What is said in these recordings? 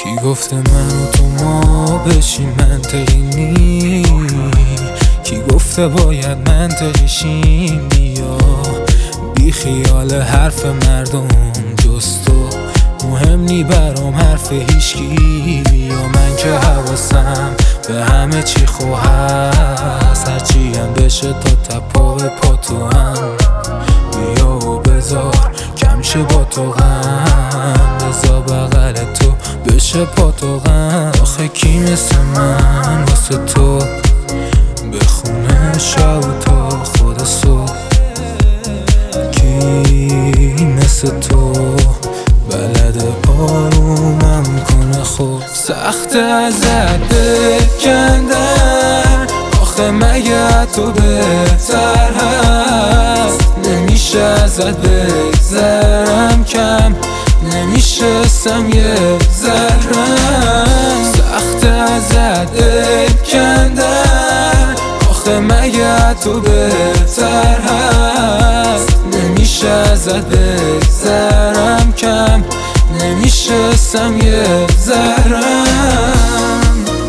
کی گفته من و تو ما بشیم منطقی نی؟ کی گفته باید منطقی شیم؟ بیا بی خیال حرف مردم، جز تو مهم نی برام حرف هیچکی. بیا من که حواسم به همه چی خو هست، هرچی هم بشه تا تپا به پا تو هم. بیا و بذار کم شه با تو غم، بذار بغل تو بشه پا تو غم. آخه کی مثل من واسه تو بخونه شب تا خود صبح؟ کی مثل تو بلد آرومم کنه؟ خوب سخت ازت دل کندن، آخه مگه تو بهتر هست؟ نمیشه ازت بگذرم کم، نمیشستم یه ذرم. سخت ازت دل کندن، آخه مگه تو بهتر هست؟ نمیشه ازت بگذرم کم، نمیشستم یه ذرم.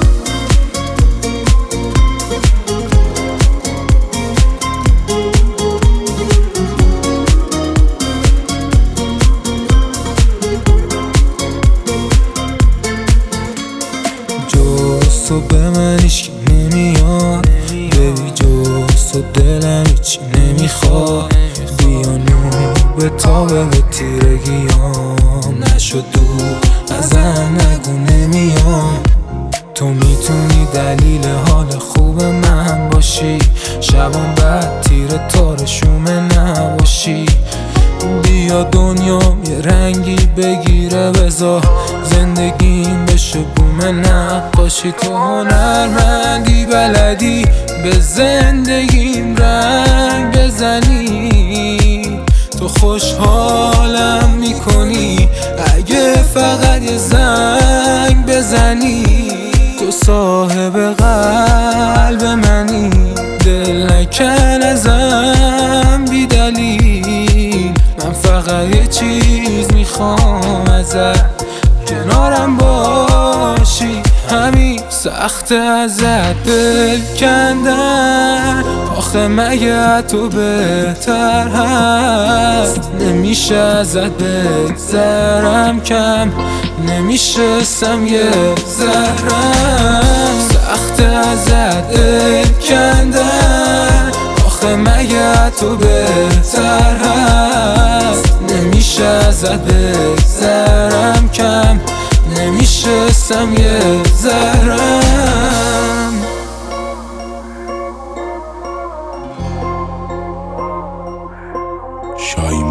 جز تو به من هیچکی نمیاد، ببی جز تو دلم هیچی نمیخواد. بیا نور به تابه به تیرگیام، نشد دور ازم نگو نمیام. تو میتونی دلیل حال خوب من باشی، شبان بعد تیر تارشومه نباشی. بیا دنیام یه رنگی بگیره، بذار زندگیم بشه بوم نقاشی. تو هنرمندی بلدی به زندگیم رنگ بزنی، تو خوشحالم میکنی اگه فقط یه زنگ بزنی. تو صاحب قلب منی، دل نکن ازم بی دلیل. من فقط یه چیز میخوام ازت، کنارم باشی همین. سخت ازت دل کندن، آخه مگه تو بهتر هست؟ نمیشه ازت بگذرم کم، نمیشستم یه ذرم. سخت ازت دل کندن، آخه مگه تو بهتر هست؟ نمیشه ازت بگذرم کم، نمیشستم یه ذرم. شایم